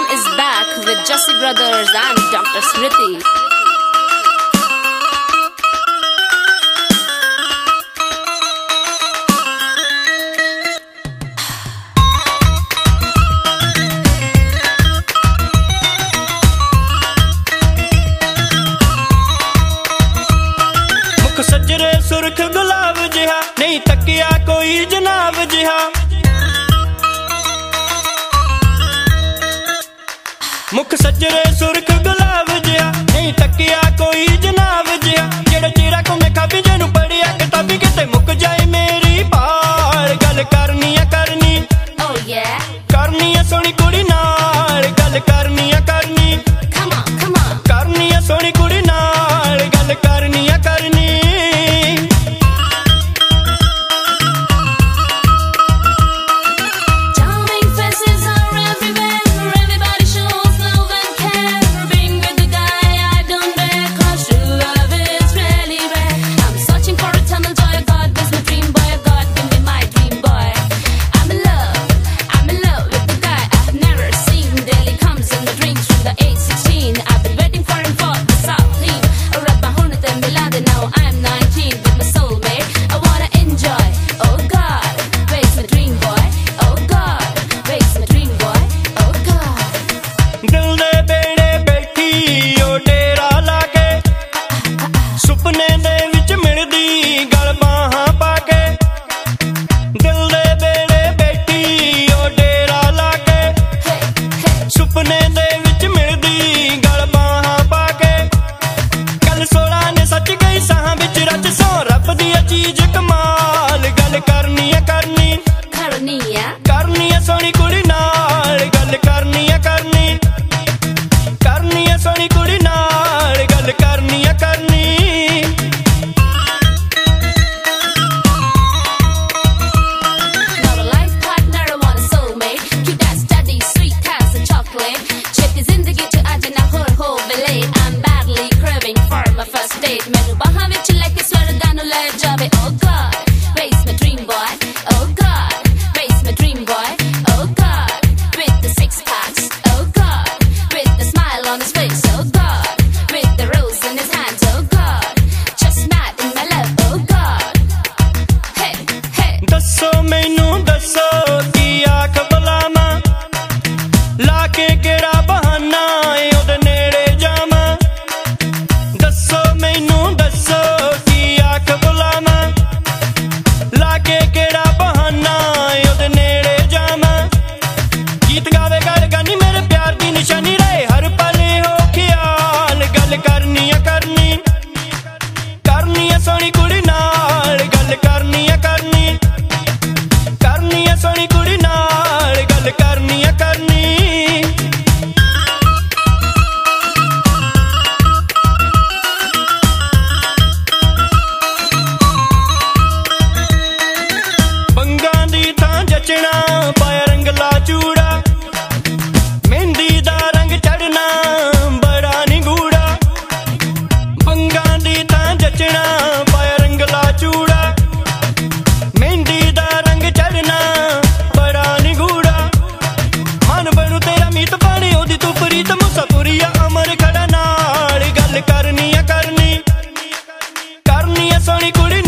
is back with Jussie Brothers and Dr. Smriti. मुख सजरे सुरख गुलाब जिहा नहीं तकिया कोई जनाब जिहा। मुख सजरे सुरख गुलाब जिहा नहीं तकिया कोई जनाब जिहा। जेड़ा चेहरा को मैं खाबी जेनू पढ़िया किताबी किते मुक जाए मेरी पाल। गल करनी है करनी Oh yeah, करनी है सोहनी कुड़ी नाल। गल करनी है करनी come on, करनी है सोहनी कुड़ी नाल। गल करनी है करनी। charming faces are everywhere, everybody shows love and care. Being with the guy I don't dare, 'cause true love is really rare. I'm searching for eternal joy, God is my dream boy, God give me my dream boy. I'm in love with the guy I've never seen. Daily comes in the drinks from the 816. I've been waiting for him for the South Lean. Rabba Hunat and Milad, now I'm 19 with my soulmate. I wanna enjoy, oh God, where's my dream boy? Oh God, where's my dream boy? Oh God. दिल दे बेड़े बैठी ओ डेरा लाके सुपने दे विच मिलदी गल बाहां पाके। दिल दे बेड़े बैठी ओ डेरा लाके सुपने दे विच मिलदी गल बाहां पाके। कल 16 ने सच गई साहां विच रच सौ रब दी चीज कमाल। गल करनी है करनी Karaniya, करनी है सोहनी कुड़ी नाल। गल करनी है करनी करनी है सोहनी कुड़ी नाल। गल करनी है करनी। not a life partner, I want a soulmate. Cute as steady, sweet as a chocolate. Cheti zindagi ch aaj na hor ho vele. I'm badly craving for my first date. Mainu bahan vich leke swarga nu le jaave. Oh God, where's my dream boy? Oh God, where's my dream boy? Oh God, with the six packs. Oh God, with the smile on his face. Oh God, with the rose in his hands. Oh God, just mad in my love. Oh God, hey hey. दसो मैनू दसो की आख बुलावां ला के केड़ा बहाना ए ओदे नेड़े जावां। दसो मैनू दसो की आख बुलावां ला के केड़ा बहाना ए ओदे नेड़े जावां। गीत गावे गल गानी मेरे प्यार दी निशानी रहे हर पल हो ख्याल। गल करनी है करनी करनी है सोहनी कुड़ी नाल। गल करनी है करनी करनी है सोहनी कुड़ी नाल। गल करनी है करनी। बंगां दी थां जचना पाया रंगला चूड़ा। मेहंदी दा रंग चढ़ना बड़ा निगूड़ा। बंगां दी थां जचना पाया रंगला चूड़ा। मेहंदी दा रंग चढ़ना बड़ा निगूड़ा। मन बनू तेरा मीत पानी ओदी तू प्रीत मुसाफुरिया अमर खड़ा नाल। गल करनी है करनी करनी है सोहनी कुड़ी